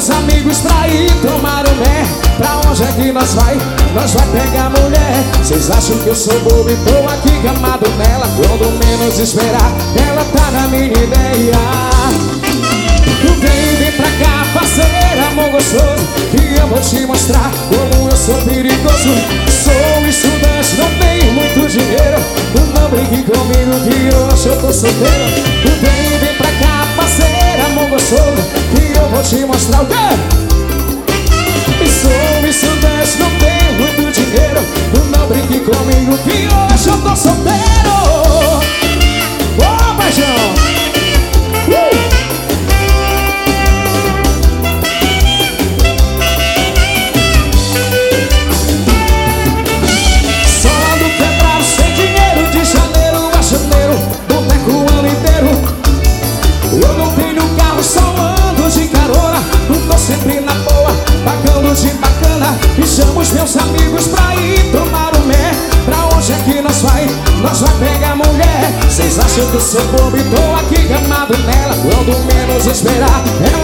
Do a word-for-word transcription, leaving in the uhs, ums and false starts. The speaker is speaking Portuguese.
meus amigos pra ir tomar um mé. Pra onde é que nós vai? Nós vai pegar mulher. Vocês acham que eu sou bobo e tô aqui gamado nela? Quando menos esperar, ela tá na minha ideia. Vem, vem pra cá, parceira, amor gostoso, que eu vou te mostrar como eu sou perigoso. Sou estudante, não tenho muito dinheiro. Não brinque comigo que hoje eu tô solteiro. Vem, vem pra cá, parceira, amor gostoso, que eu vou te mostrar o quê? Sou estudante, não tenho muito dinheiro. Não brinque comigo que hoje eu tô solteiro. Ô, oh, paixão! Uh! Eu não tenho carro, só ando de carona. Tô sempre na boa, pagando de bacana. E chamo os meus amigos pra ir tomar um mé. Pra onde é que nós vai? Nós vai pegar mulher. Vocês acham que eu sou bobo e tô aqui gamado nela? Quando menos esperar, ela